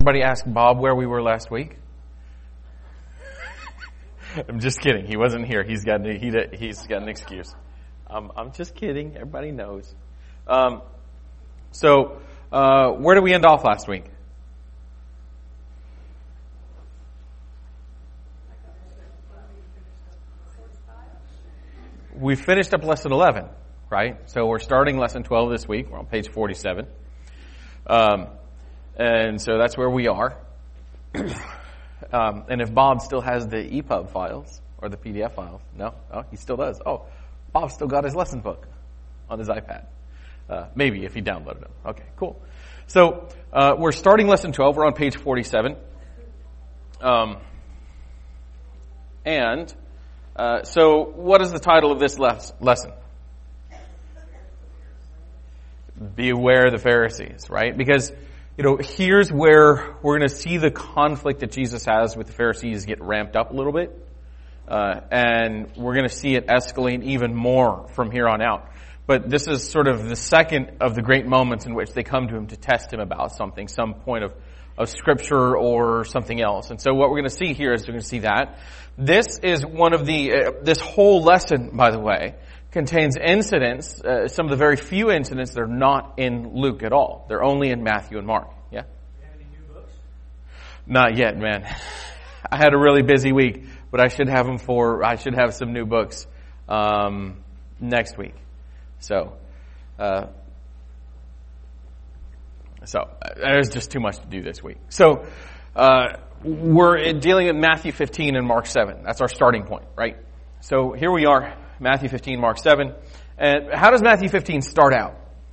everybody ask Bob where we were last week? I'm just kidding. He wasn't here. He's got an excuse. I'm just kidding. Everybody knows. So where did we end off last week? We finished up lesson 11, right? So we're starting lesson 12 this week. We're on page 47. And so that's where we are. And if Bob still has the EPUB files or the PDF files, no? Oh, he still does. Oh, Bob still got his lesson book on his iPad. Maybe if he downloaded them. Okay, cool. So we're starting lesson 12. We're on page 47. So what is the title of this lesson? Beware the Pharisees, right? Because, here's where we're going to see the conflict that Jesus has with the Pharisees get ramped up a little bit. And we're going to see it escalate even more from here on out. But this is sort of the second of the great moments in which they come to him to test him about something, some point of scripture or something else. And so what we're going to see here is we're going to see that. This is one of this whole lesson, by the way, contains incidents, some of the very few incidents that are not in Luke at all. They're only in Matthew and Mark. Yeah? Do you have any new books? Not yet, man. I had a really busy week, but I should have some new books, next week. So there's just too much to do this week. So, we're dealing with Matthew 15 and Mark 7. That's our starting point, right? So here we are, Matthew 15, Mark 7. And how does Matthew 15 start out?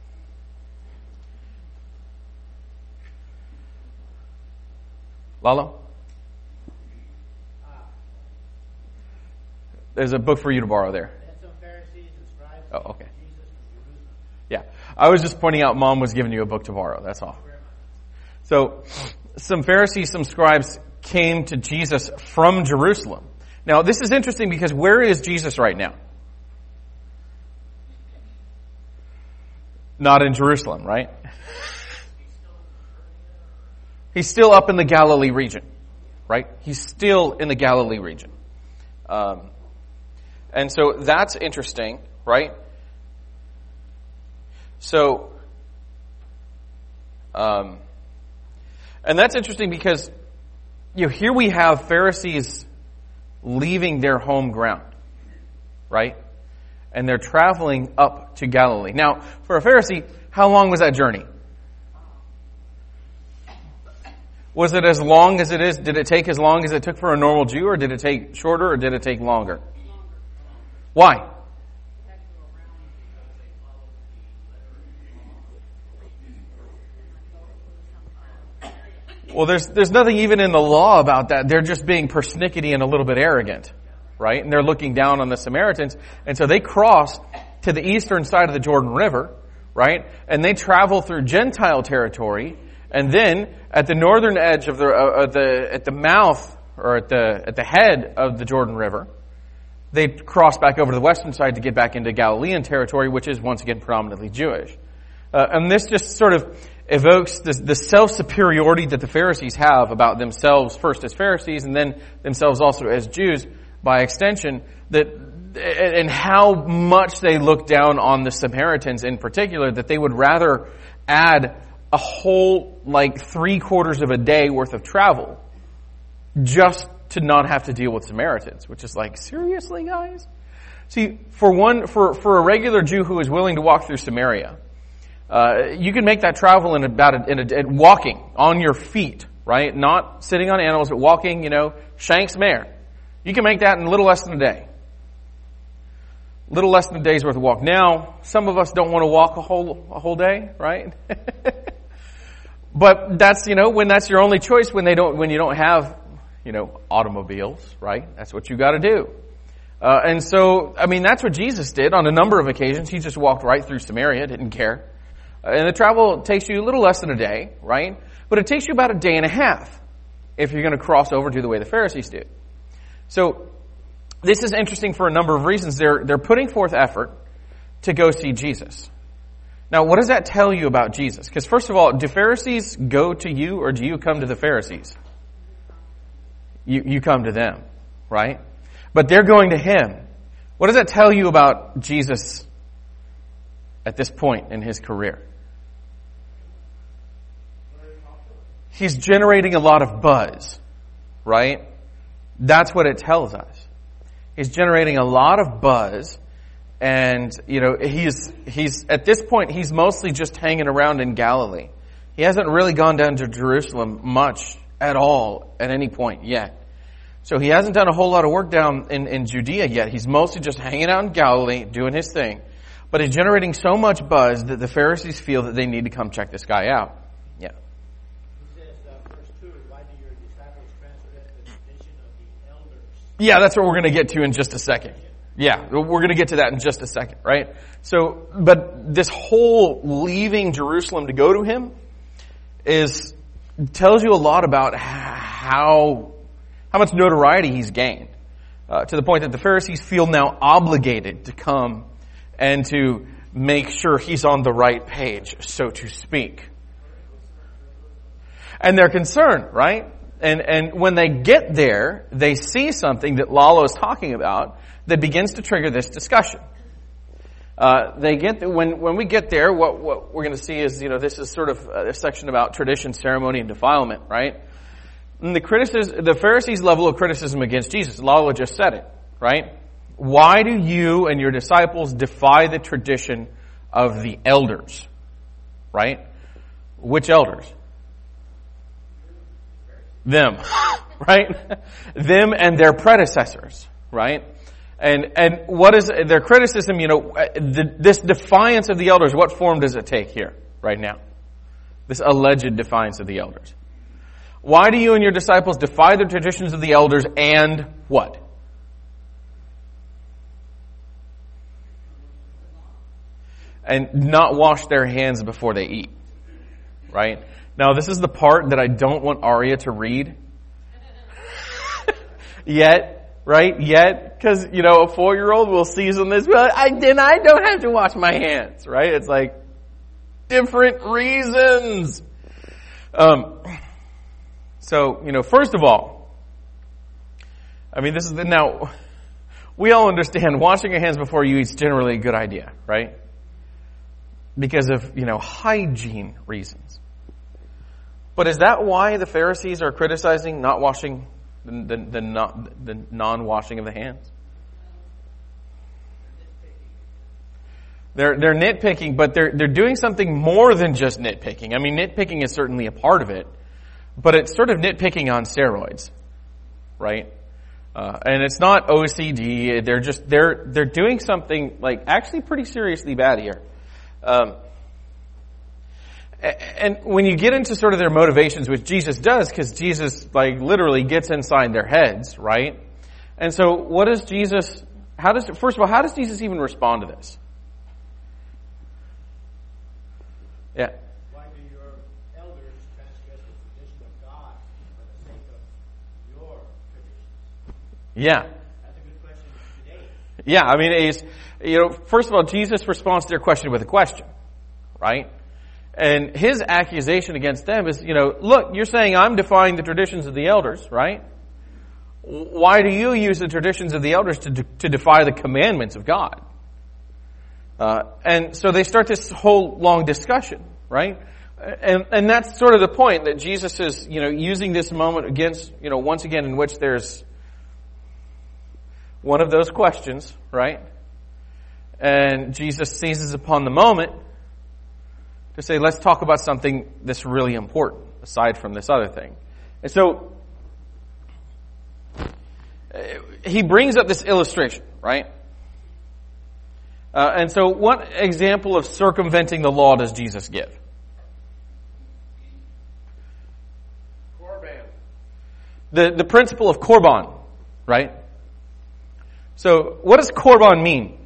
Lalo? There's a book for you to borrow there. Some Pharisees and scribes. Oh, okay. Yeah. I was just pointing out Mom was giving you a book to borrow. That's all. So, some Pharisees, some scribes came to Jesus from Jerusalem. Now, this is interesting because where is Jesus right now? Not in Jerusalem, right? He's still up in the Galilee region, right? He's still in the Galilee region. And so that's interesting, right? So, and that's interesting because, here we have Pharisees leaving their home ground, right? And they're traveling up to Galilee. Now, for a Pharisee, how long was that journey? Was it as long as it is? Did it take as long as it took for a normal Jew, or did it take shorter, or did it take longer? Why? Well, there's nothing even in the law about that. They're just being persnickety and a little bit arrogant, right? And they're looking down on the Samaritans. And so they cross to the eastern side of the Jordan River, right? And they travel through Gentile territory. And then at the northern edge of at the mouth or at the head of the Jordan River, they cross back over to the western side to get back into Galilean territory, which is once again predominantly Jewish. And this just sort of evokes the self-superiority that the Pharisees have about themselves, first as Pharisees and then themselves also as Jews by extension, and how much they look down on the Samaritans in particular, that they would rather add a whole, 3/4 of a day worth of travel just to not have to deal with Samaritans, which is seriously, guys? See, for a regular Jew who is willing to walk through Samaria, you can make that travel in walking on your feet, right? Not sitting on animals, but walking, Shanks mare. You can make that in a little less than a day. Little less than a day's worth of walk. Now, some of us don't want to walk a whole day, right? But that's, when that's your only choice, when you don't have, automobiles, right? That's what you got to do. And so, that's what Jesus did on a number of occasions. He just walked right through Samaria, didn't care. And the travel takes you a little less than a day, right? But it takes you about a day and a half if you're going to cross over to the way the Pharisees did. So this is interesting for a number of reasons. They're putting forth effort to go see Jesus. Now, what does that tell you about Jesus? Because first of all, do Pharisees go to you or do you come to the Pharisees? You come to them, right? But they're going to him. What does that tell you about Jesus at this point in his career? He's generating a lot of buzz, right? That's what it tells us. He's generating a lot of buzz, and he's at this point he's mostly just hanging around in Galilee. He hasn't really gone down to Jerusalem much at all at any point yet. So he hasn't done a whole lot of work down in Judea yet. He's mostly just hanging out in Galilee, doing his thing. But he's generating so much buzz that the Pharisees feel that they need to come check this guy out. Yeah. He says, verse 2, why do your disciples transgress the tradition of the elders? Yeah, that's what we're going to get to in just a second. Yeah, we're going to get to that in just a second, right? So, but this whole leaving Jerusalem to go to him tells you a lot about how much notoriety he's gained, to the point that the Pharisees feel now obligated to come and to make sure he's on the right page, so to speak. And they're concerned, right? And when they get there, they see something that Lalo is talking about that begins to trigger this discussion. When we get there, what we're going to see is, this is sort of a section about tradition, ceremony, and defilement, right? And the Pharisees' level of criticism against Jesus, Lalo just said it, right? Why do you and your disciples defy the tradition of the elders? Right? Which elders? Them. Right? Them and their predecessors. Right? And what is their criticism? This defiance of the elders, what form does it take here, right now? This alleged defiance of the elders. Why do you and your disciples defy the traditions of the elders and what? And not wash their hands before they eat. Right? Now, this is the part that I don't want Arya to read. Yet, right? Yet, because, a 4-year-old will season this. Well, I don't have to wash my hands. Right? It's like, different reasons. So, first of all, now, we all understand washing your hands before you eat is generally a good idea, right? Because of, hygiene reasons. But is that why the Pharisees are criticizing not washing, the non-washing of the hands? They're nitpicking, but they're doing something more than just nitpicking. I mean, nitpicking is certainly a part of it, but it's sort of nitpicking on steroids, right? And it's not OCD. They're doing something like actually pretty seriously bad here. And when you get into sort of their motivations, which Jesus does, because Jesus literally gets inside their heads, right? And so what does Jesus, first of all, how does Jesus even respond to this? Yeah. Why do your elders transgress the tradition of God for the sake of your traditions? Yeah. That's a good question today. Yeah, I mean, first of all, Jesus responds to their question with a question, right? And his accusation against them is, look, you're saying I'm defying the traditions of the elders, right? Why do you use the traditions of the elders to defy the commandments of God? And so they start this whole long discussion, right? And that's sort of the point that Jesus is, using this moment against, once again in which there's one of those questions, right? And Jesus seizes upon the moment to say, let's talk about something that's really important, aside from this other thing. And so, he brings up this illustration, right? And so, what example of circumventing the law does Jesus give? Korban. The principle of korban, right? So, what does korban mean?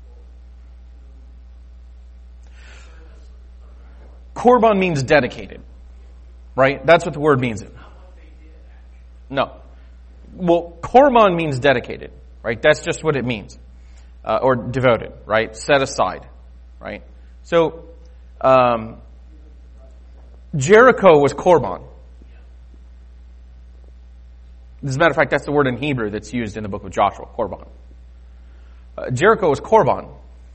Korban means dedicated, Right? That's what the word means. No. Well, korban means dedicated, right? That's just what it means. Or devoted, right? Set aside, right? So, Jericho was korban. As a matter of fact, that's the word in Hebrew that's used in the book of Joshua, korban. Jericho was korban.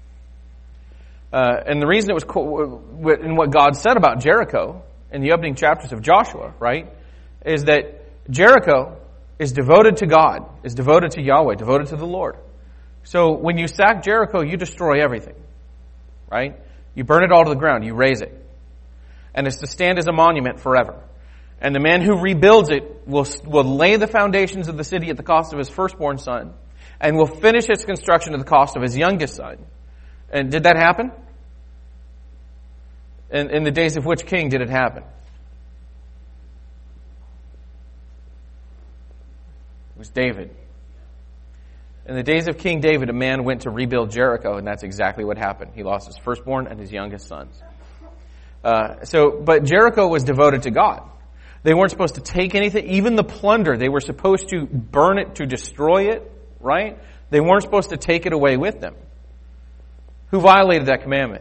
And the reason it was, and what God said about Jericho in the opening chapters of Joshua, right, is that Jericho is devoted to God, is devoted to Yahweh, devoted to the Lord. So when you sack Jericho, you destroy everything, right? You burn it all to the ground, you raze it. And it's to stand as a monument forever. And the man who rebuilds it will lay the foundations of the city at the cost of his firstborn son, and will finish its construction at the cost of his youngest son. And did that happen? In the days of which king did it happen? It was David. In the days of King David, a man went to rebuild Jericho, and that's exactly what happened. He lost his firstborn and his youngest sons. But Jericho was devoted to God. They weren't supposed to take anything, even the plunder. They were supposed to burn it, to destroy it, right? They weren't supposed to take it away with them. Who violated that commandment?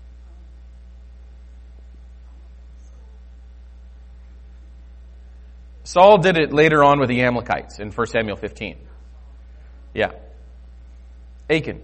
Saul did it later on with the Amalekites in 1 Samuel 15. Yeah. Achan.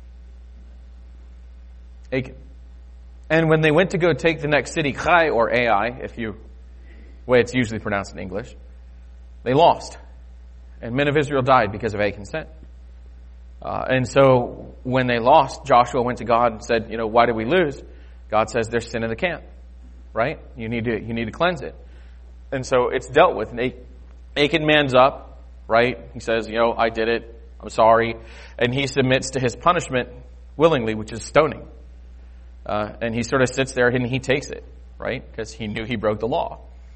And when they went to go take the next city, Chai or Ai, way it's usually pronounced in English, they lost. And men of Israel died because of Achan's sin. And so when they lost, Joshua went to God and said, why did we lose? God says there's sin in the camp, right? You need to cleanse it. And so it's dealt with. And Achan mans up, right? He says, I did it. I'm sorry. And he submits to his punishment willingly, which is stoning. And he sort of sits there and he takes it, right? Because he knew he broke the law.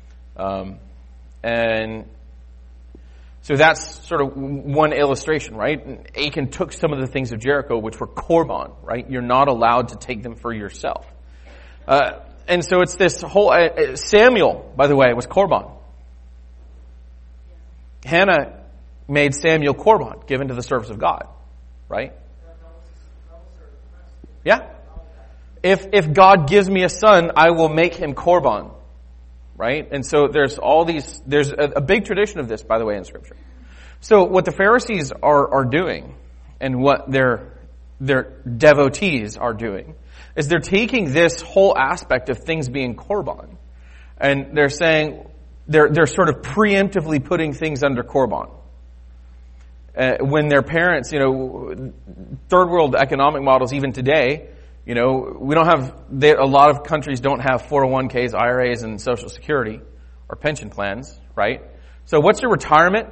And so that's sort of one illustration, right? Achan took some of the things of Jericho, which were korban, right? You're not allowed to take them for yourself. And so it's this whole, Samuel, by the way, was korban. Hannah made Samuel korban, given to the service of God, right? Yeah. If God gives me a son, I will make him korban. Right? And so there's a big tradition of this, by the way, in Scripture. So what the Pharisees are doing, and what their devotees are doing, is they're taking this whole aspect of things being korban, and they're saying, they're sort of preemptively putting things under korban. When their parents, third world economic models even today, we don't have, a lot of countries don't have 401ks, IRAs, and Social Security or pension plans, right? So what's your retirement?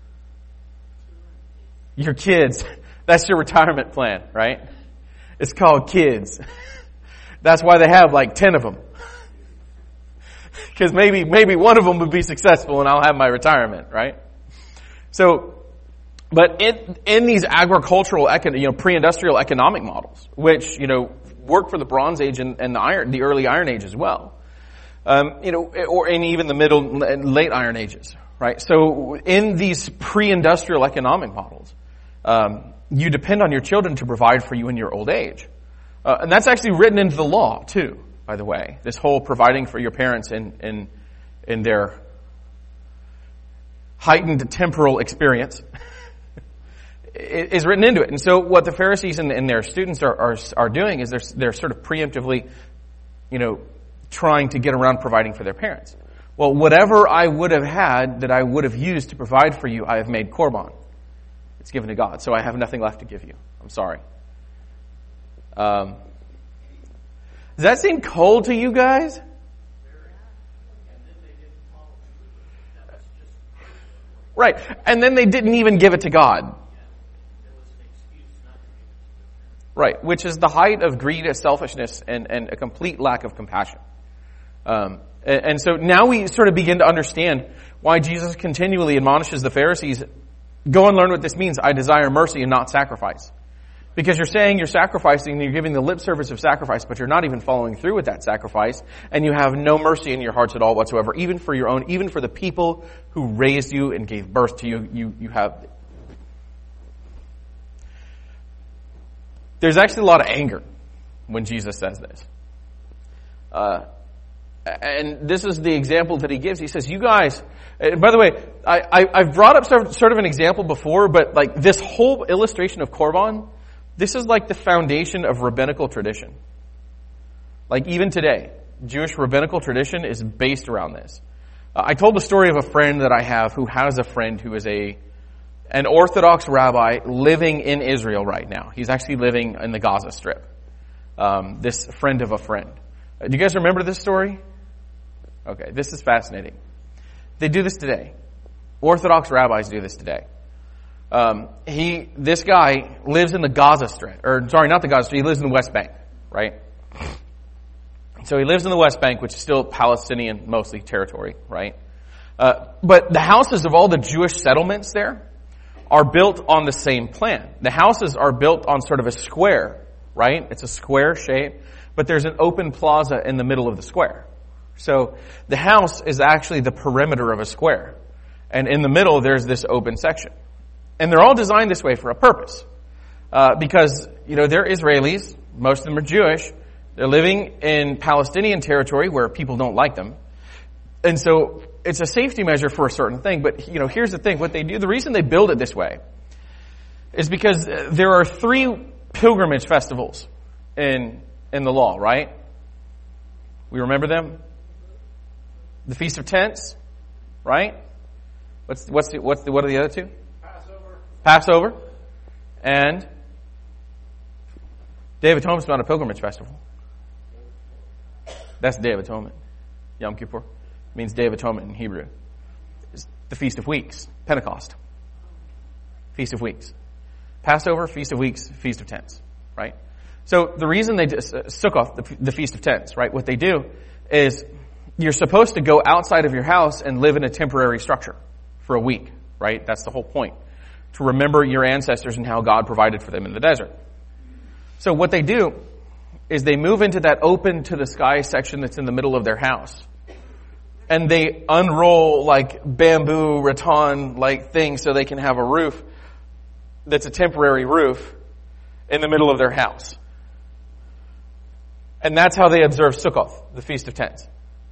Your kids. That's your retirement plan, right? It's called kids. That's why they have like 10 of them. Because maybe one of them would be successful and I'll have my retirement, right? So, but in these agricultural, pre-industrial economic models, which, worked for the Bronze Age and the early Iron Age as well, or in even the middle and late Iron Ages, right? So in these pre-industrial economic models, you depend on your children to provide for you in your old age. And that's actually written into the law too, by the way. This whole providing for your parents in their heightened temporal experience is written into it. And so what the Pharisees and their students are doing is they're sort of preemptively, trying to get around providing for their parents. Well, whatever I would have had that I would have used to provide for you, I have made korban. It's given to God. So I have nothing left to give you. I'm sorry. Does that seem cold to you guys? Right. And then they didn't even give it to God. Right, which is the height of greed, of selfishness, and a complete lack of compassion. And so now we sort of begin to understand why Jesus continually admonishes the Pharisees, go and learn what this means. I desire mercy and not sacrifice. Because you're saying you're sacrificing, and you're giving the lip service of sacrifice, but you're not even following through with that sacrifice, and you have no mercy in your hearts at all whatsoever, even for your own, even for the people who raised you and gave birth to you. You have. There's actually a lot of anger when Jesus says this. And this is the example that he gives. He says, you guys, and by the way, I've brought up sort of an example before, but like this whole illustration of Korban, this is like the foundation of rabbinical tradition. Like even today, Jewish rabbinical tradition is based around this. I told the story of a friend that I have who has a friend who is an Orthodox rabbi living in Israel right now. He's actually living in the Gaza Strip. This friend of a friend. Do you guys remember this story? Okay, this is fascinating. They do this today. Orthodox rabbis do this today. This guy lives in the Gaza Strip, or sorry, not the Gaza Strip. He lives in the West Bank, right? So he lives in the West Bank, which is still Palestinian mostly territory, right? But the houses of all the Jewish settlements there are built on the same plan. The houses are built on sort of a square, right? It's a square shape, but there's an open plaza in the middle of the square. So the house is actually the perimeter of a square. And in the middle, there's this open section. And they're all designed this way for a purpose. Because, they're Israelis. Most of them are Jewish. They're living in Palestinian territory where people don't like them. And so it's a safety measure for a certain thing. But, here's the thing. What they do, the reason they build it this way is because there are 3 pilgrimage festivals in the law, right? We remember them? The Feast of Tents, right? What are the other 2? Passover. And Day of Atonement is not a pilgrimage festival. That's Day of Atonement. Yom Kippur means Day of Atonement in Hebrew. It's the Feast of Weeks, Pentecost. Feast of Weeks. Passover, Feast of Weeks, Feast of Tents, right? So the reason they Sukkot, the Feast of Tents, right? What they do is you're supposed to go outside of your house and live in a temporary structure for a week, right? That's the whole point. To remember your ancestors and how God provided for them in the desert. So what they do is they move into that open to the sky section that's in the middle of their house. And they unroll like bamboo rattan like things so they can have a roof that's a temporary roof in the middle of their house. And that's how they observe Sukkot, the Feast of Tents.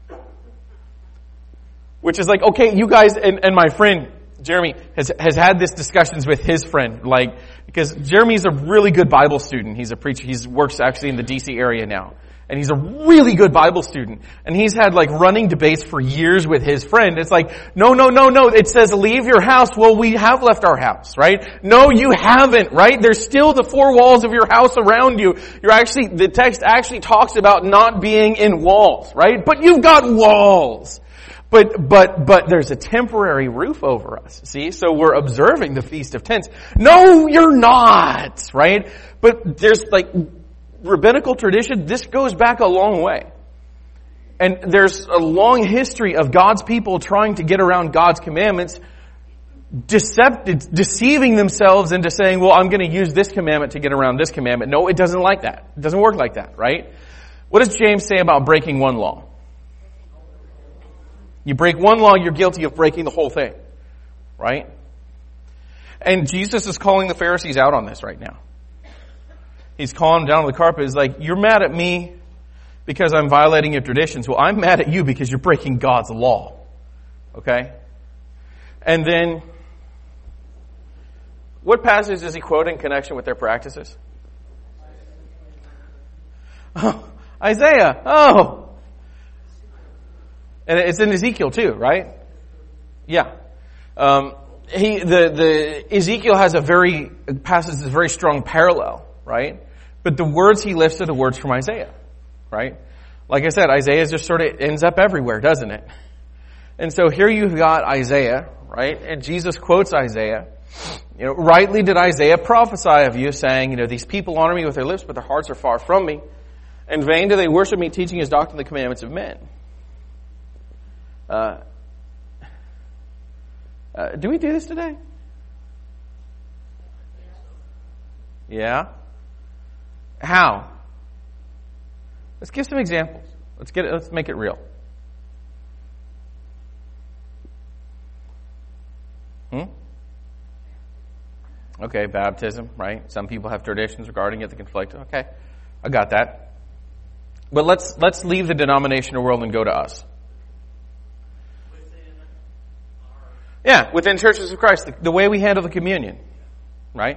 Which is like, okay, you guys, and my friend Jeremy has had this discussions with his friend, like, because Jeremy's a really good Bible student. He's a preacher. He works actually in the DC area now. And he's a really good Bible student. And he's had like running debates for years with his friend. It's like, no. It says leave your house. Well, we have left our house, right? No, you haven't, right? There's still the 4 walls of your house around you. The text actually talks about not being in walls, right? But you've got walls. But there's a temporary roof over us, see? So we're observing the Feast of Tents. No, you're not, right? But there's like rabbinical tradition, this goes back a long way. And there's a long history of God's people trying to get around God's commandments, deceiving themselves into saying, well, I'm going to use this commandment to get around this commandment. No, it doesn't like that. It doesn't work like that, right? What does James say about breaking one law? You break one law, you're guilty of breaking the whole thing. Right? And Jesus is calling the Pharisees out on this right now. He's calling them down on the carpet. He's like, you're mad at me because I'm violating your traditions. Well, I'm mad at you because you're breaking God's law. Okay? And then, what passage does he quote in connection with their practices? Oh, Isaiah. Oh! And it's in Ezekiel too, right? Yeah. Ezekiel has a very strong parallel, right? But the words he lifts are the words from Isaiah, right? Like I said, Isaiah just sort of ends up everywhere, doesn't it? And so here you've got Isaiah, right? And Jesus quotes Isaiah. Rightly did Isaiah prophesy of you, saying, these people honor me with their lips, but their hearts are far from me. In vain do they worship me, teaching his doctrine the commandments of men. Do we do this today? Yeah. How? Let's give some examples. Let's make it real. Okay, baptism, right? Some people have traditions regarding it that conflict. Okay, I got that. But let's leave the denominational world and go to us. Yeah, within churches of Christ, the way we handle the communion, right?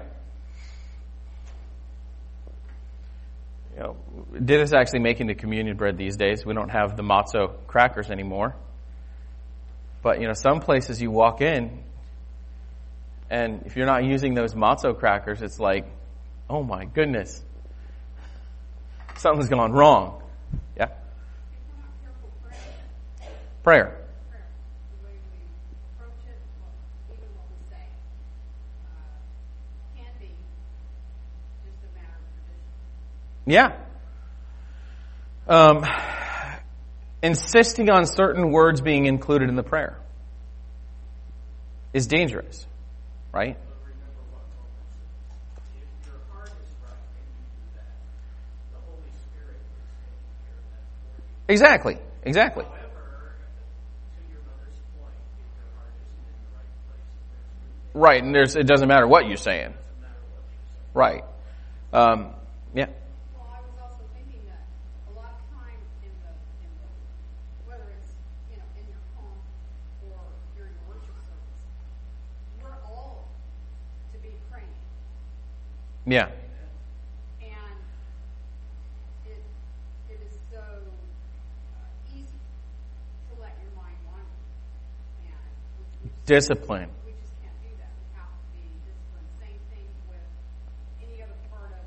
You know, Did is actually making the communion bread these days. We don't have the matzo crackers anymore. But, some places you walk in, and if you're not using those matzo crackers, it's like, oh my goodness, something's gone wrong. Yeah? Prayer. The way we approach it, even what we say, can be just a matter of tradition. Yeah. Insisting on certain words being included in the prayer is dangerous, right? But remember what Romans says. If your heart is right and you do that, the Holy Spirit is taking care of that for you. Exactly. However, to your mother's point, if your heart isn't in the right place, Right, and it doesn't matter what you're saying. it doesn't matter what you say. Right. Yeah. Well, I was also thinking that a lot of time in the whether it's in your home or during worship service, we're all to be praying, Yeah. and it is so easy to let your mind wander, and Discipline. we just can't do that. We have to be disciplined. Same thing with any other part of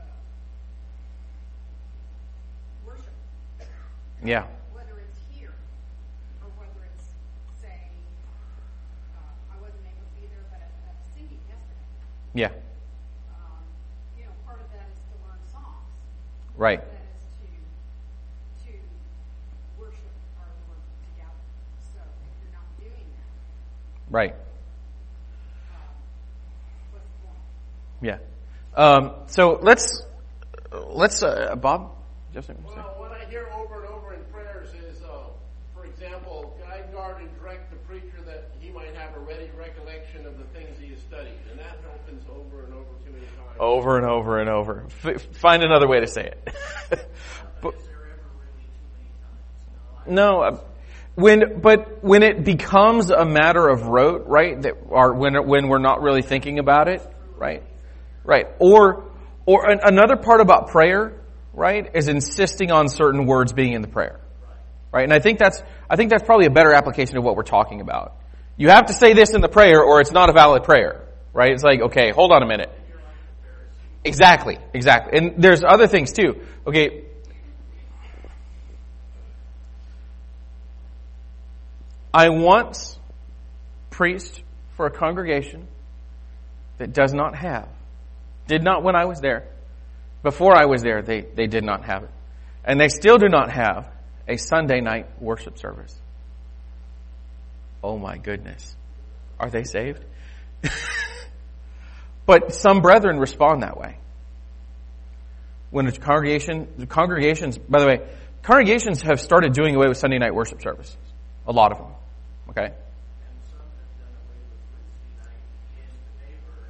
worship. Yeah. Whether it's here or whether it's, say, I wasn't able to be there, but at singing yesterday. Yeah. Part of that is to learn songs. Right. That is to worship our Lord together. So if you're not doing that, Right. what's the point? Yeah. So let's Bob, just a second. Well, what I hear over and over in prayers is, for example, guide, guard, and direct the preacher that he might have a ready recollection of the things he has studied. And that happens over and over too many times. Over and over and over. Find another way to say it. But- Is there ever really too many times? No, when it becomes a matter of rote, right? When we're not really thinking about it, right? Right. Or another part about prayer, right, is insisting on certain words being in the prayer, right? And I think that's probably a better application of what we're talking about. You have to say this in the prayer, or it's not a valid prayer, right? It's like, okay, hold on a minute. Exactly. And there's other things too. Okay. I once preached for a congregation that did not when I was there. Before I was there, they did not have it. And they still do not have a Sunday night worship service. Oh my goodness. Are they saved? But some brethren respond that way. When a congregations, by the way, congregations have started doing away with Sunday night worship services. A lot of them. Okay? And some have done away with Wednesday night in the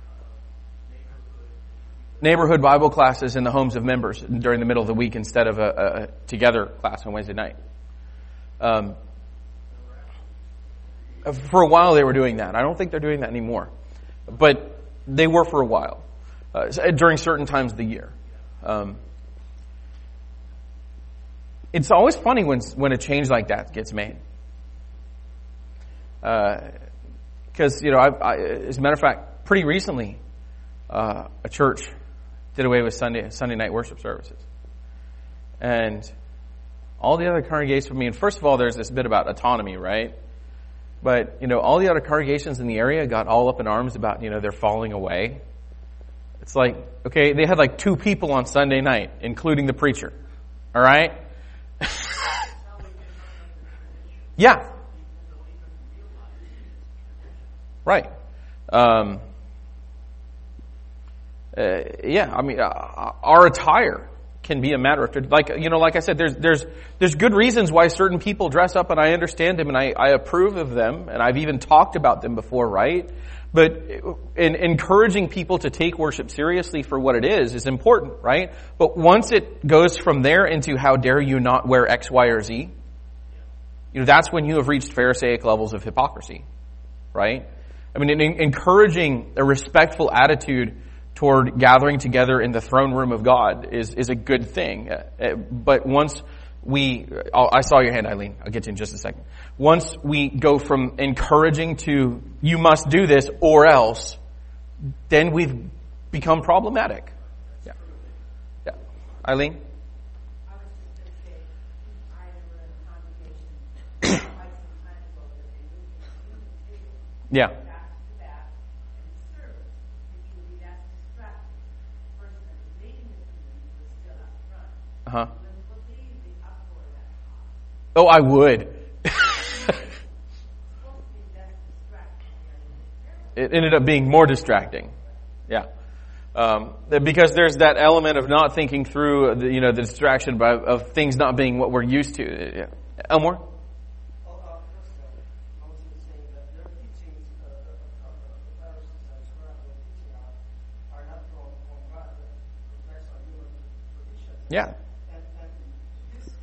Neighborhood Bible classes in the homes of members during the middle of the week instead of a together class on Wednesday night. For a while they were doing that. I don't think they're doing that anymore. But they were for a while. During certain times of the year. It's always funny when a change like that gets made. Because, as a matter of fact, pretty recently, a church did away with Sunday night worship services. And all the other congregations, first of all, there's this bit about autonomy, right? But, all the other congregations in the area got all up in arms about, they're falling away. It's like, okay, they had like 2 people on Sunday night, including the preacher. All right? Yeah. Right. our attire can be a matter of, like I said, there's good reasons why certain people dress up, and I understand them, and I approve of them, and I've even talked about them before, right? But in encouraging people to take worship seriously for what it is important, right? But once it goes from there into how dare you not wear X, Y, or Z, that's when you have reached Pharisaic levels of hypocrisy, right? I mean, encouraging a respectful attitude toward gathering together in the throne room of God is a good thing. But once I saw your hand, Eileen. I'll get to you in just a second. Once we go from encouraging to you must do this or else, then we've become problematic. Yeah. Eileen? I was just going to say, I were in a congregation quite some time ago that they moved the table Yeah. back to back and service, which would be that distracting. The person that was leading the community was still up front. Uh-huh. You wouldn't believe the uproar that caused. Oh, I would. It's supposed to be less distracting than It ended up being more distracting. Yeah. Because there's that element of not thinking through the distraction of things not being what we're used to. Yeah. Elmore? First, I was just saying that their teachings of the Pharisees and scribes teaching are not from God, but reflects on human traditions. Yeah. And this it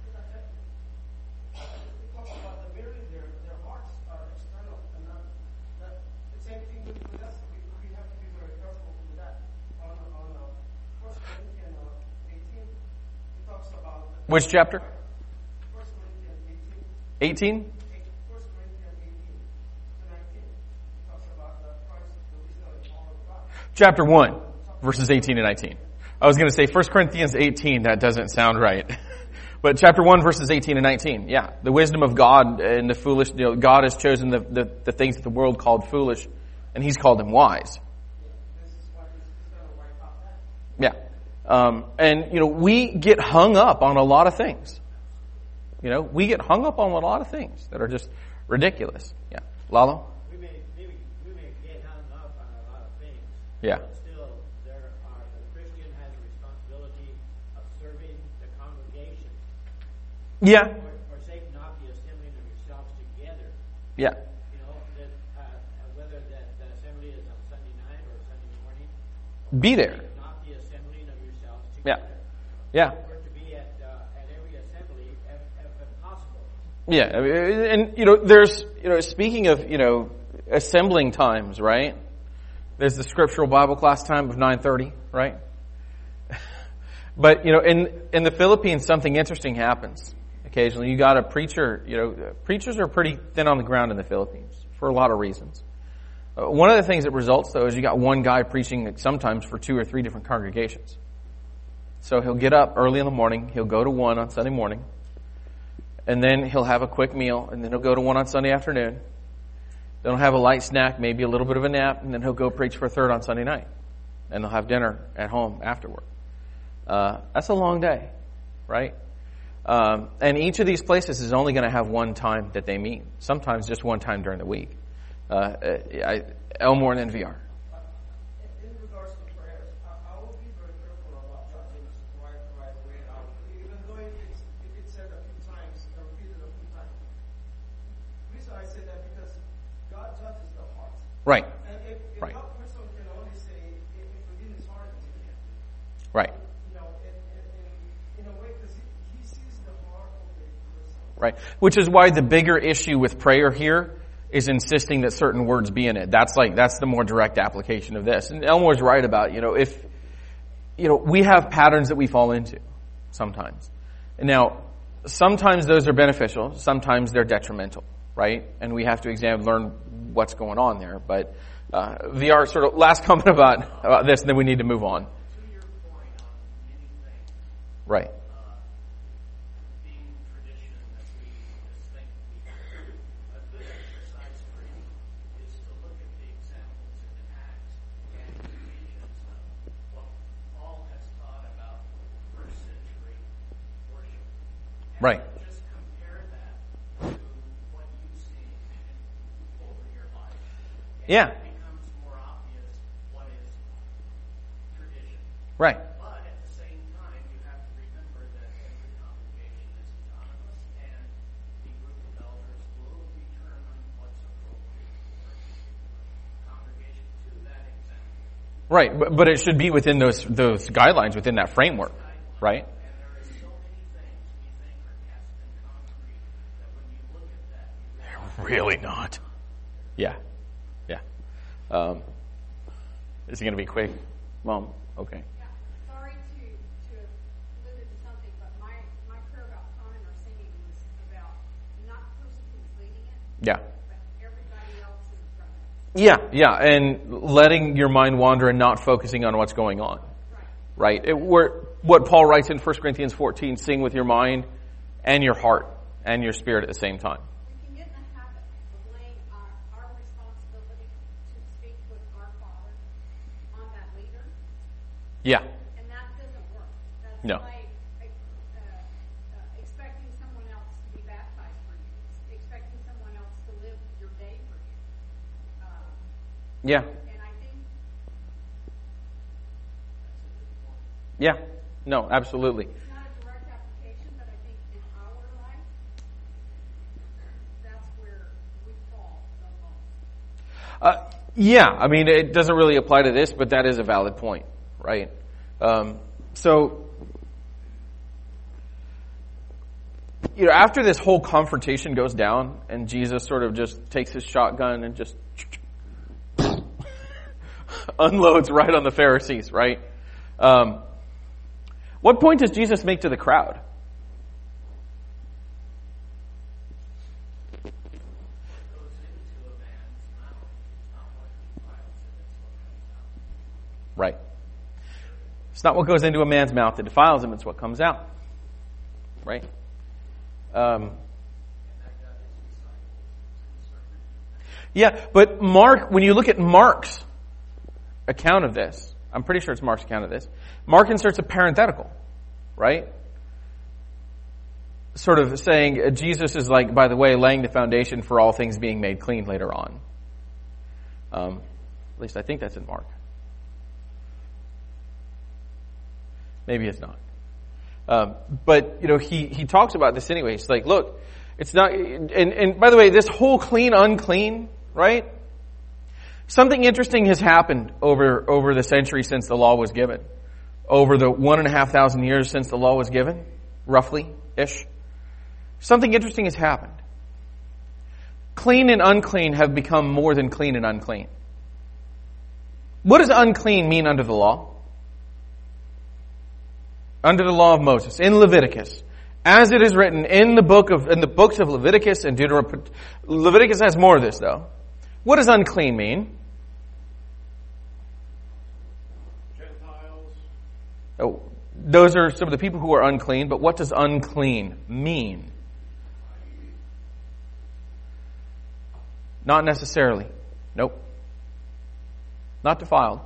talks about the mirror, their hearts are external and not the same thing with us. We have to be very careful with that. On 1 Corinthians 18, it talks about Which chapter? 1 Corinthians 18? 18. 1 Corinthians 18 to 19 talks about Christ, the wisdom and power of God. Chapter 1, verses 18 and 19. I was going to say 1 Corinthians 18. That doesn't sound right. But chapter 1, verses 18 and 19. Yeah. The wisdom of God and the foolish, God has chosen the things that the world called foolish, and He's called them wise. This is what He's going to wipe out that. Yeah. And we get hung up on a lot of things. We get hung up on a lot of things that are just ridiculous. Yeah. Lalo? We may get hung up on a lot of things. Yeah. But still, the Christian has a responsibility of serving the congregation. Yeah. Forsake not the assembling of yourselves together. Yeah. Whether the assembly is on Sunday night or Sunday morning. Be there. Not the assembling of yourselves Yeah. together. Yeah. We're to be at every assembly if possible. Yeah. And, there's, speaking of, assembling times, right? There's the scriptural Bible class time of 9:30, right? But, in the Philippines, something interesting happens. Occasionally, you got a preacher, preachers are pretty thin on the ground in the Philippines for a lot of reasons. One of the things that results, though, is you got one guy preaching sometimes for 2 or 3 different congregations. So he'll get up early in the morning, he'll go to one on Sunday morning, and then he'll have a quick meal, and then he'll go to one on Sunday afternoon. Then he'll have a light snack, maybe a little bit of a nap, and then he'll go preach for a third on Sunday night. And they'll have dinner at home afterward. That's a long day, right? And each of these places is only going to have one time that they meet. Sometimes just one time during the week. Elmore and NVR. In regards to prayers, I will be very careful about judging right away out. Even though if it's said a few times, repeated a few times. The reason I say that because God judges the heart. Right. And if Right. that person can only say if within his heart is in him. Right. In a way, because he sees the heart of the person. Right. Which is why the bigger issue with prayer here is insisting that certain words be in it. That's the more direct application of this. And Elmore's right about, if, we have patterns that we fall into sometimes. And now, sometimes those are beneficial, sometimes they're detrimental, right? And we have to learn what's going on there. But, VR, sort of last comment about this, and then we need to move on. To your point on many things, Right. being tradition that we just think a good exercise for you is to look at the examples in Acts and Ephesians of what Paul has taught about first century worship. And Right. just compare that to what you've seen over your life. And Yeah. it becomes more obvious what is tradition Right. But at the same time, you have to remember that every congregation is autonomous, and the group of elders will determine what's appropriate for a particular congregation to that example. Right, but it should be within those guidelines, within that framework, right? And there are so many things we think are cast in concrete that when you look at that, you Really not. Yeah. Is it going to be quick, Mom? Okay. Yeah, sorry to allude to something, but my prayer about time or singing was about not the person who was leading it, Yeah. but everybody else in front of it. Yeah, and letting your mind wander and not focusing on what's going on. Right? What Paul writes in 1 Corinthians 14, sing with your mind and your heart and your spirit at the same time. We can get in the habit of laying our responsibility to speak with our Father on that leader, Yeah. and that doesn't work. That's No. like expecting someone else to be baptized for you, expecting someone else to live your day for you. Yeah. And I think Yeah. No, absolutely. it's not a direct application, but I think in our life, that's where we fall the most. Yeah, I mean, it doesn't really apply to this, but that is a valid point, right? So, after this whole confrontation goes down and Jesus sort of just takes his shotgun and just unloads right on the Pharisees, right? What point does Jesus make to the crowd? Right. It's not what goes into a man's mouth that defiles him, it's what comes out. Right? Yeah, but Mark, when you look at Mark's account of this, I'm pretty sure it's Mark's account of this, Mark inserts a parenthetical, right? Sort of saying Jesus is like, by the way, laying the foundation for all things being made clean later on. At least I think that's in Mark. Maybe it's not. But, he talks about this anyway. He's like, look, it's not, and by the way, this whole clean, unclean, right? Something interesting has happened over the century since the law was given. Over the 1,500 years since the law was given, roughly-ish. Something interesting has happened. Clean and unclean have become more than clean and unclean. What does unclean mean under the law? Under the law of Moses, in Leviticus, as it is written in the books of Leviticus and Deuteronomy. Leviticus has more of this, though. What does unclean mean? Gentiles. Oh, those are some of the people who are unclean, but what does unclean mean? Not necessarily. Nope. Not defiled.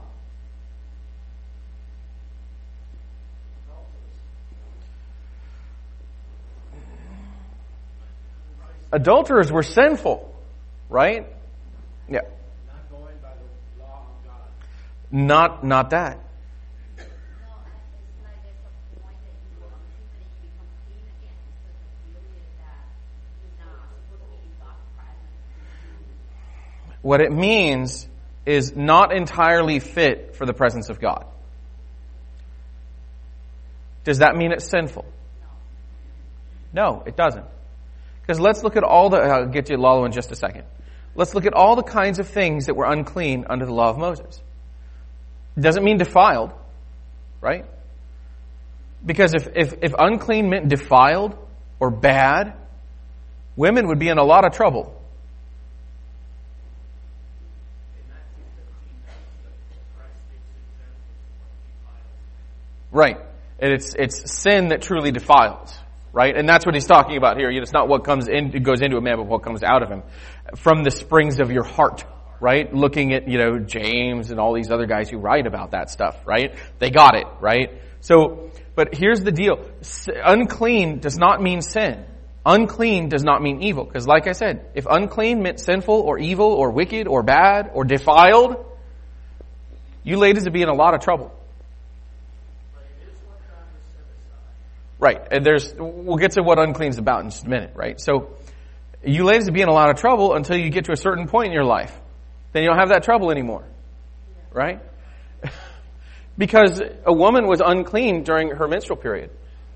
Adulterers were sinful, right? Yeah. Not going by the law of God. Not that. No, it's like there's a point that you become clean again. So the theory is that you're not supposed to be in God's presence. What it means is not entirely fit for the presence of God. Does that mean it's sinful? No, it doesn't. Because let's look at I'll get to Lalo in just a second. Let's look at all the kinds of things that were unclean under the law of Moses. It doesn't mean defiled, right? Because if unclean meant defiled or bad, women would be in a lot of trouble. Right. And it's sin that truly defiles. Right? And that's what he's talking about here. It's not what goes into a man, but what comes out of him. From the springs of your heart. Right? Looking at, James and all these other guys who write about that stuff. Right? They got it. Right? So, but here's the deal. Unclean does not mean sin. Unclean does not mean evil. Because like I said, if unclean meant sinful or evil or wicked or bad or defiled, you ladies would be in a lot of trouble. Right. And we'll get to what unclean is about in just a minute, right? So you ladies will be in a lot of trouble until you get to a certain point in your life. Then you don't have that trouble anymore. Right? Because a woman was unclean during her menstrual period.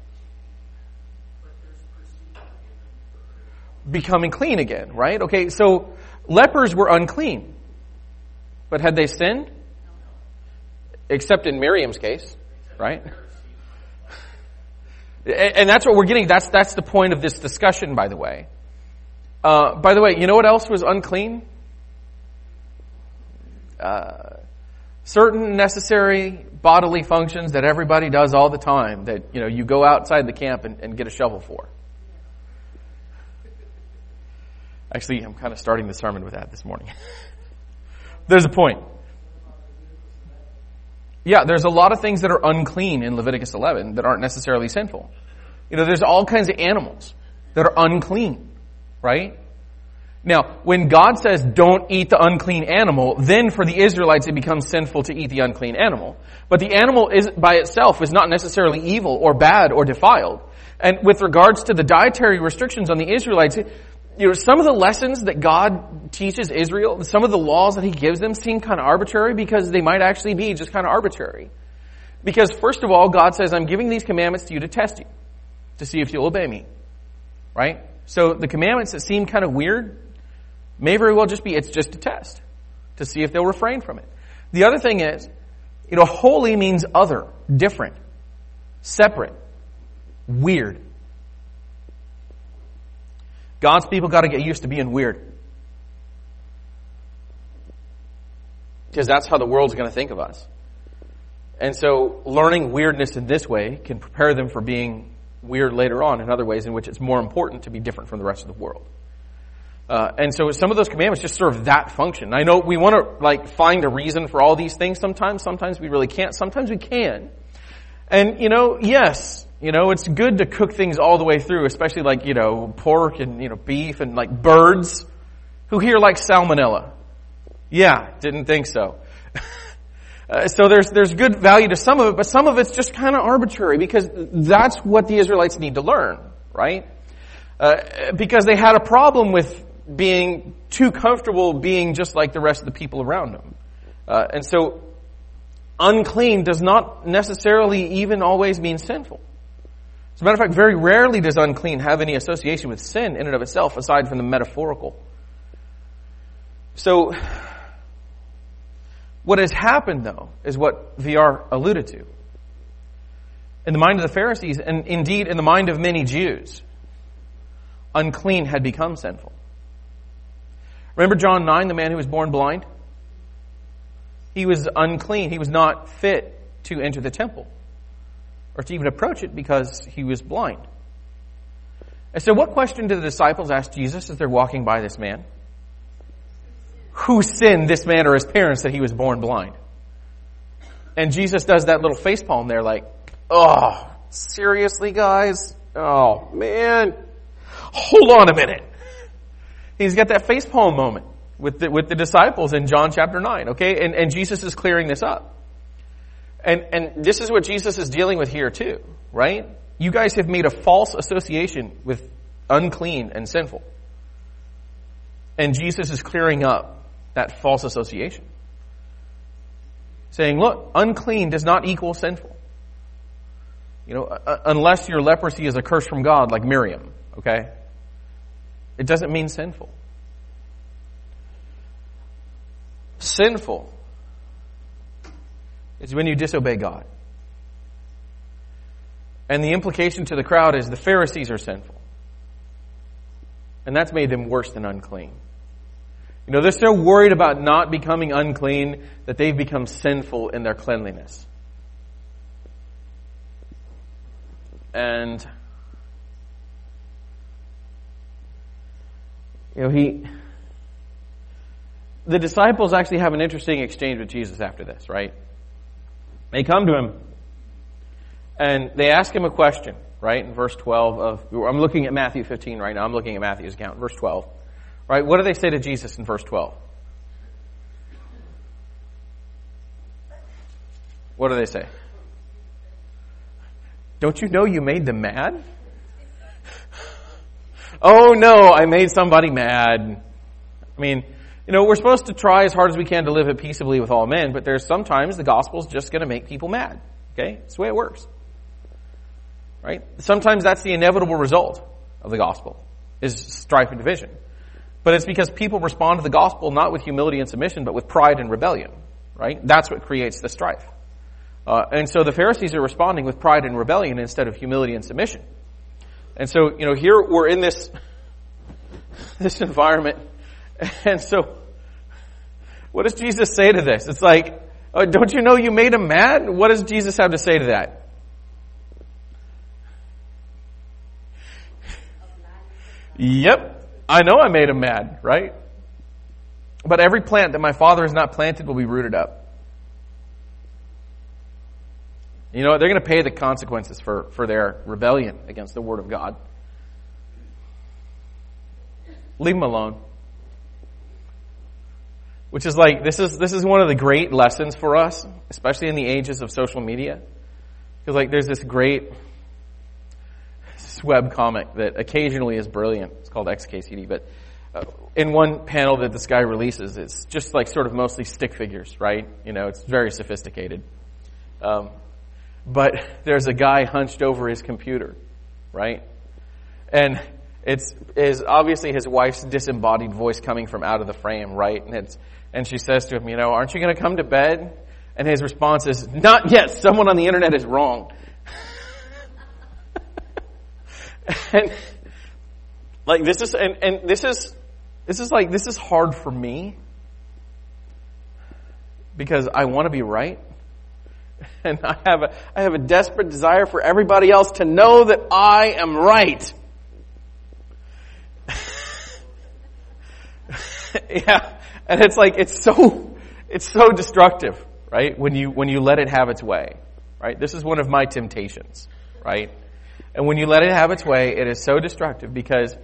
Becoming clean again, right? Okay, so lepers were unclean. But had they sinned? Except in Miriam's case, right? And that's what we're getting. That's the point of this discussion, by the way. By the way, you know what else was unclean? Certain necessary bodily functions that everybody does all the time that, you go outside the camp and get a shovel for. Actually, I'm kind of starting the sermon with that this morning. There's a point. Yeah, there's a lot of things that are unclean in Leviticus 11 that aren't necessarily sinful. There's all kinds of animals that are unclean, right? Now, when God says don't eat the unclean animal, then for the Israelites it becomes sinful to eat the unclean animal. But the animal is by itself is not necessarily evil or bad or defiled. And with regards to the dietary restrictions on the Israelites, some of the lessons that God teaches Israel, some of the laws that He gives them seem kind of arbitrary because they might actually be just kind of arbitrary. Because first of all, God says, I'm giving these commandments to you to test you, to see if you'll obey me. Right? So the commandments that seem kind of weird may very well just be, it's just a test to see if they'll refrain from it. The other thing is, holy means other, different, separate, weird. God's people got to get used to being weird. Because that's how the world's going to think of us. And so learning weirdness in this way can prepare them for being weird later on in other ways in which it's more important to be different from the rest of the world. And so some of those commandments just serve that function. I know we want to find a reason for all these things sometimes. Sometimes we really can't. Sometimes we can. And, yes, it's good to cook things all the way through, especially pork and, beef and birds. Who here likes salmonella? Yeah, didn't think so. So there's good value to some of it, but some of it's just kind of arbitrary because that's what the Israelites need to learn, right? Because they had a problem with being too comfortable being just like the rest of the people around them. And so unclean does not necessarily even always mean sinful. As a matter of fact, very rarely does unclean have any association with sin in and of itself, aside from the metaphorical. So, what has happened, though, is what VR alluded to. In the mind of the Pharisees, and indeed in the mind of many Jews, unclean had become sinful. Remember John 9, the man who was born blind? He was unclean. He was not fit to enter the temple or to even approach it because he was blind. And so what question did the disciples ask Jesus as they're walking by this man? Who sinned, this man or his parents, that he was born blind? And Jesus does that little facepalm there oh, seriously, guys? Oh, man. Hold on a minute. He's got that facepalm moment with the disciples in John chapter 9, okay? And Jesus is clearing this up. And this is what Jesus is dealing with here too, right? You guys have made a false association with unclean and sinful. And Jesus is clearing up that false association. Saying, look, unclean does not equal sinful. Unless your leprosy is a curse from God like Miriam, okay? It doesn't mean sinful. Sinful is when you disobey God. And the implication to the crowd is the Pharisees are sinful. And that's made them worse than unclean. They're so worried about not becoming unclean that they've become sinful in their cleanliness. And the disciples actually have an interesting exchange with Jesus after this, right? They come to him and they ask him a question, right? In verse 12 I'm looking at Matthew 15 right now. I'm looking at Matthew's account, verse 12. Right? What do they say to Jesus in verse 12? What do they say? Don't you know you made them mad? Oh no, I made somebody mad. I mean, we're supposed to try as hard as we can to live it peaceably with all men, but there's sometimes the gospel's just going to make people mad. Okay? That's the way it works. Right? Sometimes that's the inevitable result of the gospel, is strife and division. But it's because people respond to the gospel not with humility and submission, but with pride and rebellion. Right? That's what creates the strife. And so the Pharisees are responding with pride and rebellion instead of humility and submission. And so, here we're in this environment. And so, what does Jesus say to this? It's like, oh, don't you know you made him mad? What does Jesus have to say to that? Yep, I know I made him mad, right? But every plant that my Father has not planted will be rooted up. You know what? They're going to pay the consequences for their rebellion against the Word of God. Leave them alone. Which is like, this is one of the great lessons for us, especially in the ages of social media. Because like there's this great web comic that occasionally is brilliant. It's called XKCD, but in one panel that this guy releases, it's just like sort of mostly stick figures, right? It's very sophisticated. But there's a guy hunched over his computer, right? And it's obviously his wife's disembodied voice coming from out of the frame, right? And she says to him, aren't you going to come to bed? And his response is, not yet. Someone on the internet is wrong. And like this is hard for me because I want to be right. And I have a desperate desire for everybody else to know that I am right. Yeah. And it's like, it's so destructive, right? When you let it have its way, right? This is one of my temptations, right? And when you let it have its way, it is so destructive because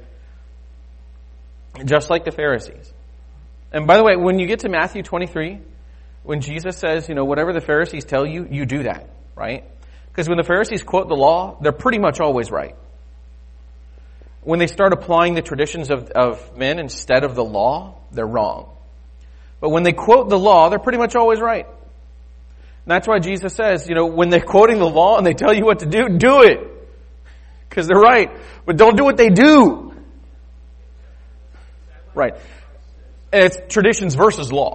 just like the Pharisees. And by the way, when you get to Matthew 23, when Jesus says, whatever the Pharisees tell you, you do that, right? Because when the Pharisees quote the law, they're pretty much always right. When they start applying the traditions of men instead of the law, they're wrong. But when they quote the law, they're pretty much always right. And that's why Jesus says, when they're quoting the law and they tell you what to do, do it. Because they're right. But don't do what they do. Right. And it's traditions versus law.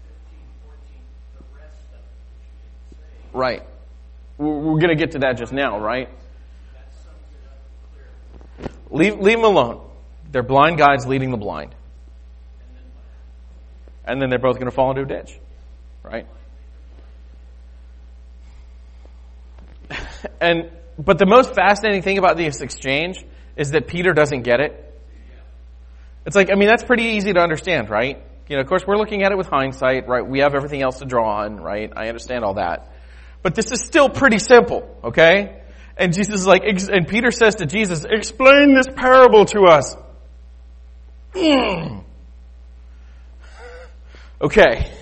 Right. We're going to get to that just now, right? Leave them alone. They're blind guides leading the blind. And then they're both going to fall into a ditch. Right? But the most fascinating thing about this exchange is that Peter doesn't get it. It's like, that's pretty easy to understand, right? Of course, we're looking at it with hindsight, right? We have everything else to draw on, right? I understand all that. But this is still pretty simple, okay? And Jesus is like, and Peter says to Jesus, explain this parable to us. Okay.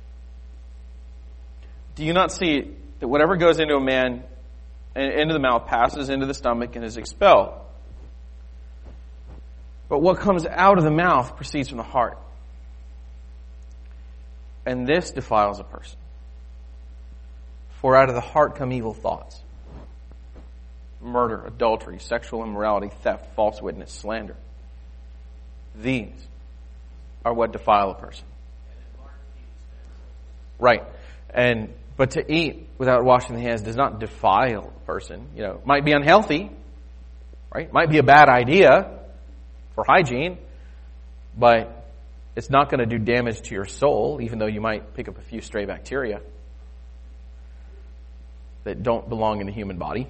Do you not see that whatever goes into a man and into the mouth passes into the stomach and is expelled? But what comes out of the mouth proceeds from the heart. And this defiles a person. For out of the heart come evil thoughts, murder, adultery, sexual immorality, theft, false witness, slander. These are what defile a person. Right. But to eat without washing the hands does not defile a person. Might be unhealthy, right? Might be a bad idea for hygiene, but it's not going to do damage to your soul, even though you might pick up a few stray bacteria that don't belong in the human body.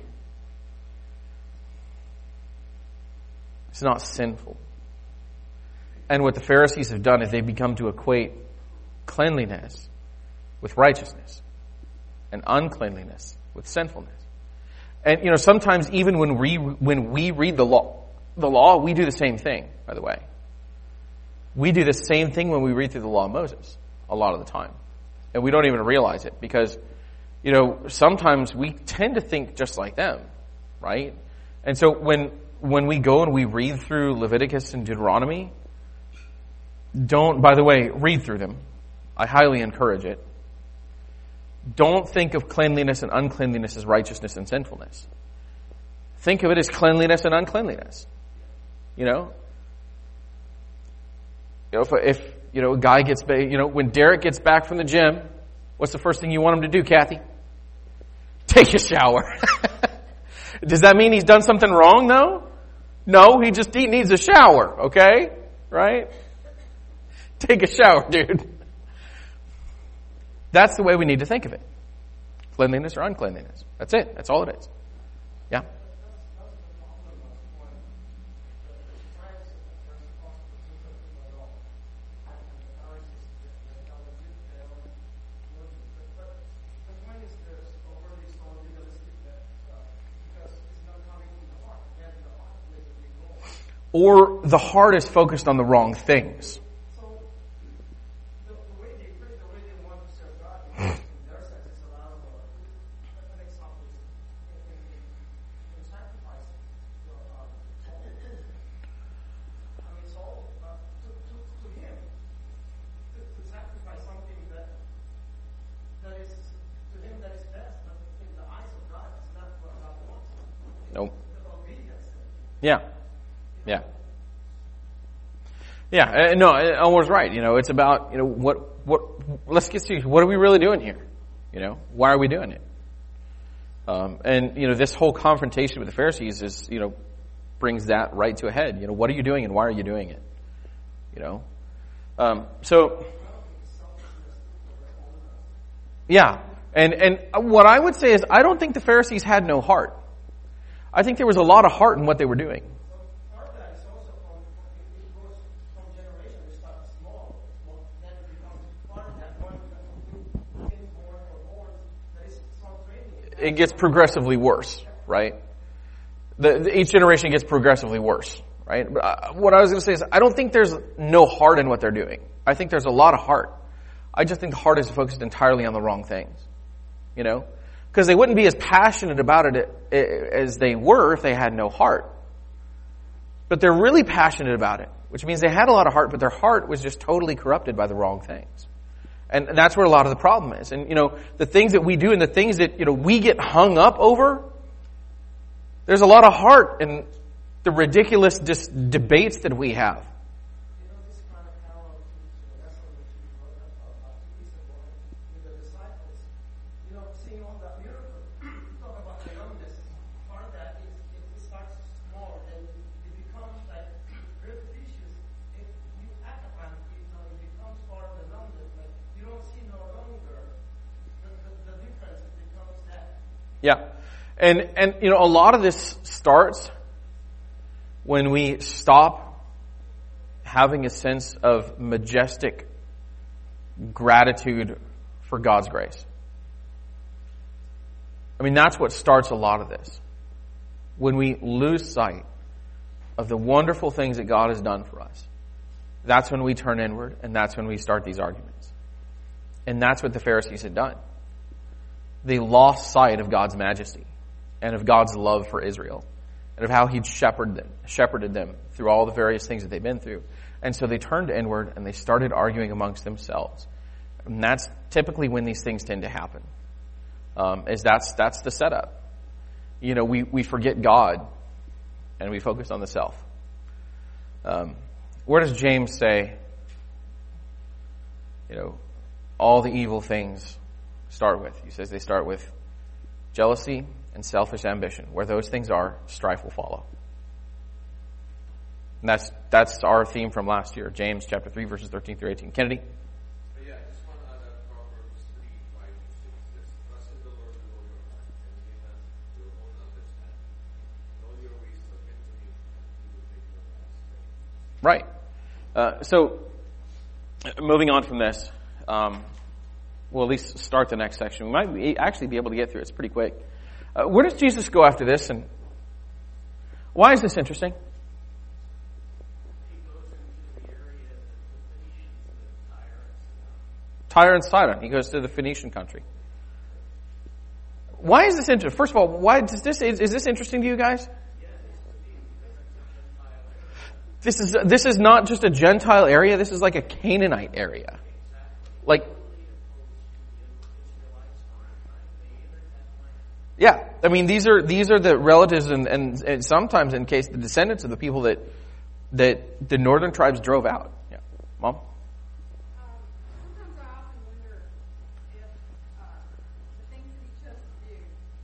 It's not sinful. And what the Pharisees have done is they've become to equate cleanliness with righteousness and uncleanliness with sinfulness. And sometimes even when we read the law, we do the same thing, by the way. We do the same thing when we read through the law of Moses a lot of the time. And we don't even realize it because sometimes we tend to think just like them. right? And so when we go and we read through Leviticus and Deuteronomy, by the way, read through them. I highly encourage it. Don't think of cleanliness and uncleanliness as righteousness and sinfulness. Think of it as cleanliness and uncleanliness. You know, if a guy gets, when Derek gets back from the gym, what's the first thing you want him to do, Kathy? Take a shower. Does that mean he's done something wrong, though? No, he needs a shower, okay? Right? Take a shower, dude. That's the way we need to think of it. Cleanliness or uncleanliness. That's it. That's all it is. Yeah? Or the heart is focused on the wrong things. So, the way they pray, the way they want to serve God, in their sense, it's allowed an example in sacrificing. I mean, Saul, to him, to sacrifice something that is, to him, that is best, but in the eyes of God, it's not what God wants. Nope. The obedience. Yeah. Yeah. Yeah, no, Elmore's right. It's about, let's get serious. What are we really doing here? Why are we doing it? And this whole confrontation with the Pharisees is, brings that right to a head. What are you doing and why are you doing it? So, yeah. And what I would say is I don't think the Pharisees had no heart. I think there was a lot of heart in what they were doing. Part of that is also it goes from generation. We start small, then it becomes part of that one born or born. There is some training. It gets progressively worse, right? Each generation gets progressively worse, right? What I was going to say is I don't think there's no heart in what they're doing. I think there's a lot of heart. I just think the heart is focused entirely on the wrong things, Because they wouldn't be as passionate about it as they were if they had no heart. But they're really passionate about it, which means they had a lot of heart, but their heart was just totally corrupted by the wrong things. And that's where a lot of the problem is. And, the things that we do and the things that, we get hung up over, there's a lot of heart in the ridiculous debates that we have. This kind of parallel to the lesson that you brought up 2 weeks ago with the disciples. Seeing all that miracle, talk about the numbness. Part of that is it starts small and it becomes like repetitious. If you act upon it, it becomes part of the numbness. Like you don't see no longer the difference. It becomes that. Yeah. And a lot of this starts when we stop having a sense of majestic gratitude for God's grace. I mean, that's what starts a lot of this. When we lose sight of the wonderful things that God has done for us, that's when we turn inward, and that's when we start these arguments. And that's what the Pharisees had done. They lost sight of God's majesty and of God's love for Israel and of how He'd shepherded them through all the various things that they've been through. And so they turned inward and they started arguing amongst themselves. And that's typically when these things tend to happen. That's the setup. We forget God and we focus on the self. Where does James say, all the evil things start with? He says they start with jealousy and selfish ambition. Where those things are, strife will follow. And that's our theme from last year, James chapter 3, verses 13 through 18. Kennedy? Yeah, I just want to add that Proverbs 3, 5 and 6 says, trust in the Lord with all your heart, and lean not to your own understanding. In all your ways submit to Him, and He will make your paths straight. Right. So, moving on from this, we'll at least start the next section. We might actually be able to get through it. It's pretty quick. Where does Jesus go after this, and why is this interesting? He goes into the area that the Phoenicians lived, Tyre and Sidon. Tyre and Sidon. He goes to the Phoenician country. Why is this interesting? First of all, why is this interesting to you guys? This is not just a Gentile area. This is like a Canaanite area. Like, yeah. I mean, these are the relatives and sometimes, in case, the descendants of the people that the northern tribes drove out. Yeah, Mom. Sometimes I often wonder if the things that he chose to do,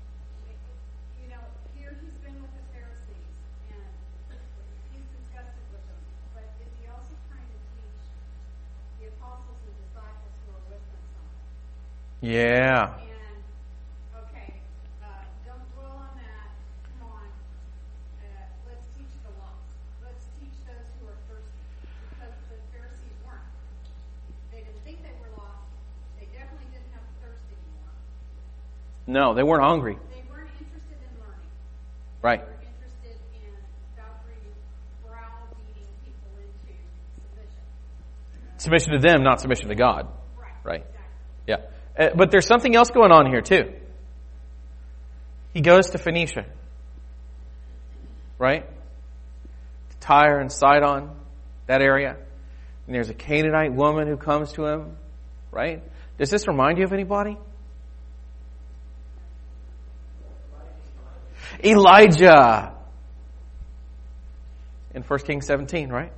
here he's been with the Pharisees and he's discussed it with them, but is he also trying to teach the apostles and disciples who are with him something? Yeah. And, okay, don't dwell on that. Come on. Let's teach the lost. Let's teach those who are thirsty. Because the Pharisees weren't. They didn't think they were lost. They definitely didn't have thirst anymore. No, they weren't hungry. They weren't interested in learning. Right. They were interested in browbeating people into submission. Submission to them, not submission to God. Right. Exactly. Yeah. But there's something else going on here too. He goes to Phoenicia. Right? To Tyre and Sidon, that area. And there's a Canaanite woman who comes to him. Right? Does this remind you of anybody? Elijah. In 1 Kings 17, right?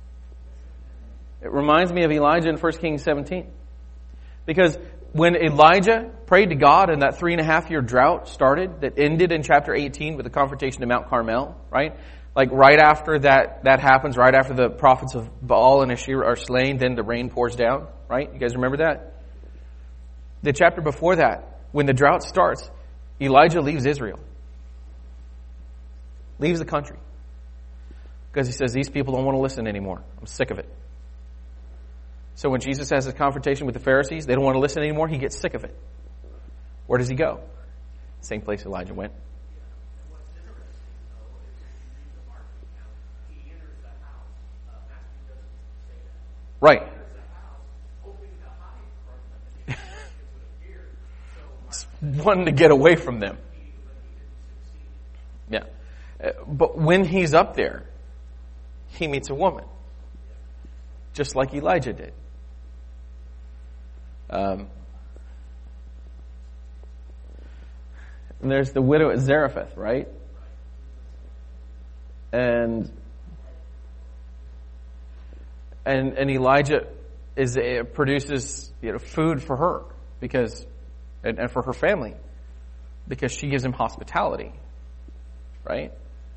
It reminds me of Elijah in 1 Kings 17. Because when Elijah prayed to God and that 3.5-year drought started, that ended in chapter 18 with the confrontation to Mount Carmel, right? Like right after that happens, right after the prophets of Baal and Asherah are slain, then the rain pours down, right? You guys remember that? The chapter before that, when the drought starts, Elijah leaves Israel. Leaves the country. Because he says, these people don't want to listen anymore. I'm sick of it. So when Jesus has his confrontation with the Pharisees, they don't want to listen anymore. He gets sick of it. Where does he go? Same place Elijah went. What's interesting, though, is if you read the Mark account, he enters the house. Matthew doesn't say that. Right. He enters the house, hoping to hide from them, and the Egyptians would appear. So Wanting to get away from them. he didn't succeed. Yeah. But when he's up there, he meets a woman. Just like Elijah did. And there's the widow at Zarephath, right? And Elijah produces food for her and for her family because she gives him hospitality, right?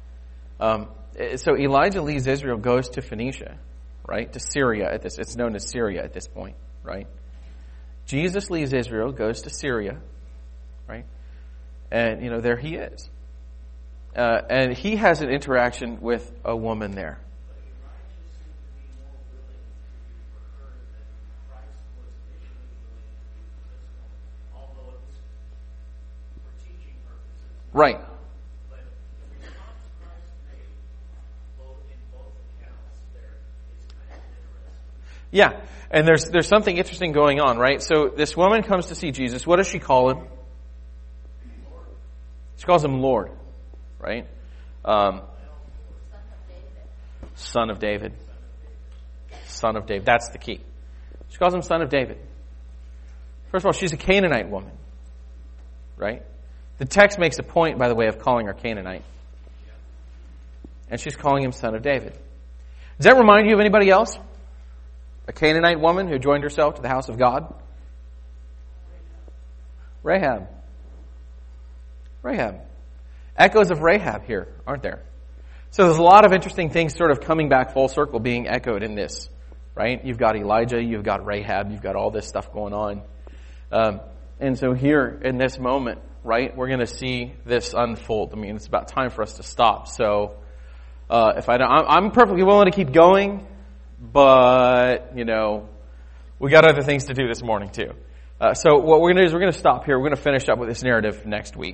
So Elijah leaves Israel, goes to Phoenicia, right? To Syria at this. It's known as Syria at this point, right? Jesus leaves Israel, goes to Syria, right? And, there he is. And he has an interaction with a woman there. But Elijah seemed to be more willing to do for her than Christ was initially willing to do for this woman, although it was for teaching purposes. Right. But the response Christ made, in both accounts, there is kind of interesting. Yeah. And there's something interesting going on, right? So this woman comes to see Jesus. What does she call him? Lord, She calls him Lord, right? Son of David. Son of David. Son of David. That's the key. She calls him Son of David. First of all, she's a Canaanite woman, right? The text makes a point, by the way, of calling her Canaanite. And she's calling him Son of David. Does that remind you of anybody else? A Canaanite woman who joined herself to the house of God? Rahab. Echoes of Rahab here, aren't there? So there's a lot of interesting things sort of coming back full circle being echoed in this, right? You've got Elijah, you've got Rahab, you've got all this stuff going on. And so here in this moment, right, we're going to see this unfold. I mean, it's about time for us to stop. So I'm perfectly willing to keep going, but, we got other things to do this morning too. So what we're going to do is we're going to stop here. We're going to finish up with this narrative next week.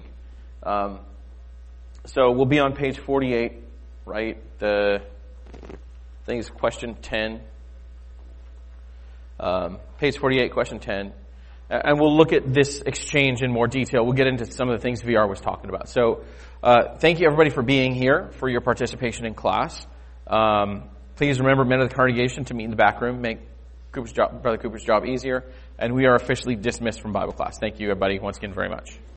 So we'll be on page 48, right? I think it's question 10. Page 48, question 10. And we'll look at this exchange in more detail. We'll get into some of the things VR was talking about. So thank you, everybody, for being here, for your participation in class. Please remember, men of the congregation, to meet in the back room, make Brother Cooper's job easier. And we are officially dismissed from Bible class. Thank you, everybody, once again, very much.